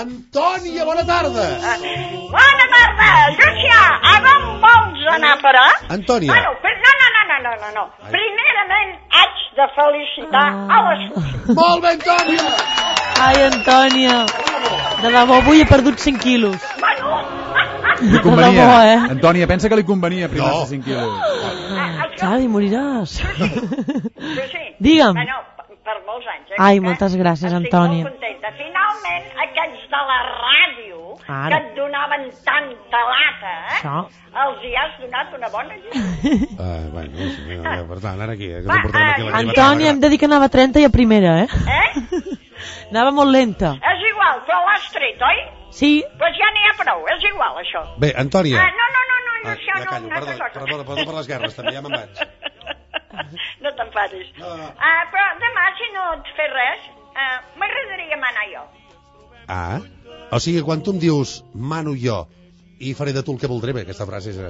Antònia, bona tarda. Bona tarda, Llucià. A on vols anar a parar? Antònia. Bueno, no. Primerament haig de felicitar a la Susi. Molt bé, Antònia. Ai, Antònia. De debò, avui he perdut 5 quilos. Bueno, Li convenia. De debò, eh? Antònia, pensa que li convenia primar-se 5 quilos. Xavi, moriràs. Susi. Digue'm. Bueno, per molts anys. Ai, moltes gràcies, Antònia. Estic molt contenta. Finalment, aquells de la ràdio Ara. que et donaven tanta lata, Això. els hi has donat una bona llista. Bueno, sí, per tant, ara aquí, que t'emportarem aquí a la Antònia, hem de dir que anava a 30 i a primera, eh? Anava molt lenta. És igual, però l'has tret, oi? Sí. Doncs ja n'hi ha prou, és igual, això. Bé, Antònia. No, això ja callo, perdó per les guerres, també ja me'n vaig. No t'enfadis. No. Però demà, si no et fes res, m'agradaria manar jo. O sigui, quan tu em dius mano jo i faré de tu el que voldré, bé, aquesta frase és...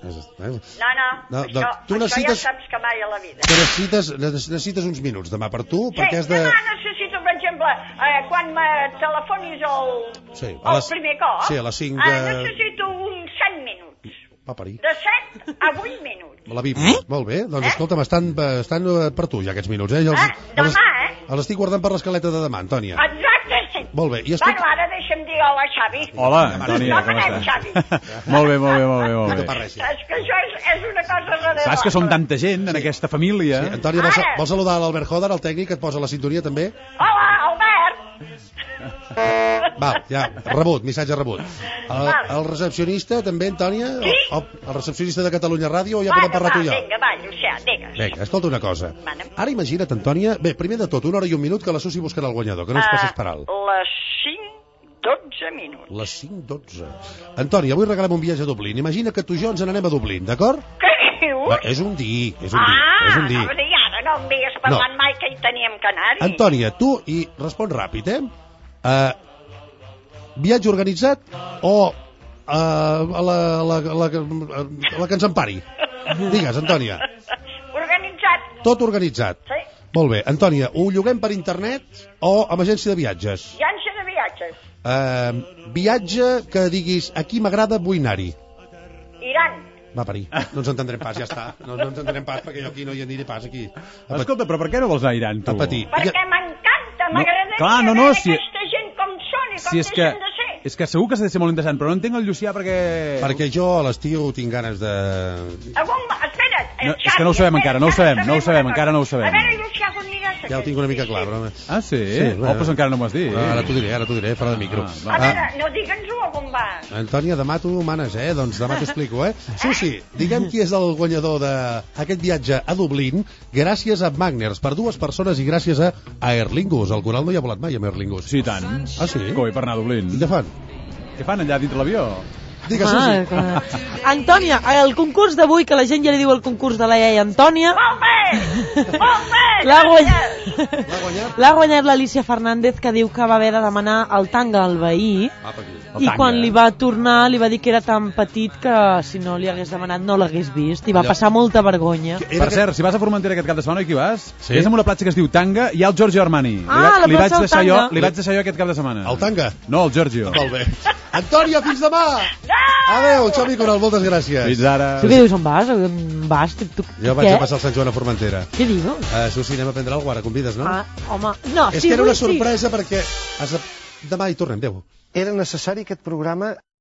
No, això ja saps que mai a la vida. Però necessites uns minuts demà per tu, perquè has de... Demà necessito, per exemple, quan me telefonis el primer cop, sí, a les 5 de... necessito uns 7 minuts. Va parir. De 7 a 8 minuts. La Bíblia. Molt bé, doncs escolta'm, estan per tu ja aquests minuts, eh? Demà, Els estic guardant per l'escaleta de demà, Antònia. Exacte, sí. Molt bé. Bueno, ara deixa'm dir hola, Xavi. Hola, Antònia, com estàs? estàs? Molt bé. No t'aparreixi. Saps que això és una cosa rara. Saps que som tanta gent en aquesta família. Sí, Antònia, vols saludar l'Albert Joder, el tècnic, que et posa la sintonia també? Hola, Albert. Val, ja, rebut, missatge rebut. El recepcionista també, Antònia? Sí? El recepcionista de Catalunya Ràdio, o ja podem parlar tu i jo? Va, Llucià, digues. Vinga, escolta una cosa. Ara imagina't, Antònia... Bé, primer de tot, 1 hora i 1 minut que la Susi buscarà el guanyador, que no ens passis per alt. Les 5:12 minuts. Les 5:12. Antònia, avui regalem un viatge a Dublín. Imagina que tu i jo ens n'anem a Dublín, d'acord? Què dius? Va, és un dir. No, i ara no em veies parlant mai que hi teníem que anar-hi. Antònia, tu, i respon ràpid, viatge organitzat o la que ens empari? Digues, Antònia. Organitzat. Tot organitzat. Sí. Molt bé. Antònia, ho lloguem per internet o amb agència de viatges? Agència de viatges. Viatge que diguis, aquí m'agrada, vull anar-hi. Iran. Va parir. No ens entendrem pas, ja està. No ens entendrem pas, perquè jo aquí no hi aniré pas, aquí. Escolta, però per què no vols anar a Iran, tu? A patir. Perquè m'encanta, m'agradaria clar, veure aquesta gent com són i com deixen de ser. És que segur que s'ha de ser molt interessant, però no entenc el Llucià perquè... Perquè jo a l'estiu tinc ganes de... Espera't, és que no ho sabem encara, encara no ho sabem. A veure, Llucià, on aniràs? Ja ho tinc una mica clar, però... Ah, sí? Oh, però encara no m'ho has dit. Ara t'ho diré, fora de micro. A veure, no digue'ns-ho on vas. Antònia, demà tu manes, doncs demà t'explico, Susi, diguem qui és el guanyador d'aquest viatge a Dublín gràcies a Magners, per 2 persones i gràcies a Aer Lingus. El Coral no hi ha volat mai amb Aer Lingus. Sí, tant. Ah, sí? Coi, per anar a Dublín. I què fan? Què fan allà dintre l'avió? Digues, Susi. Antònia, el concurs d'avui, que la gent ja li diu el concurs de la iaia Antònia... Molt bé! L'ha guanyat l'Alicia Fernández, que diu que va haver de demanar el tanga al veí i quan li va tornar li va dir que era tan petit que si no li hagués demanat no l'hagués vist i va passar molta vergonya. Per cert, si vas a Formentera aquest cap de setmana, qui vas? Sí? És en una platja que es diu Tanga i hi ha el Giorgio Armani. Li vaig deixar jo aquest cap de setmana. El Tanga? No, el Giorgio. Molt bé. Antònia, fins demà! Adéu, Xavi Coral, moltes gràcies. Fins ara. Tu què dius, on vas? On vas? Jo vaig a passar el Sant Joan a Formentera. Què dius? Susi, anem a prendre alguna cosa, convides, no? Home, no, és que era una sorpresa perquè demà hi tornem, adéu. Era necessari aquest programa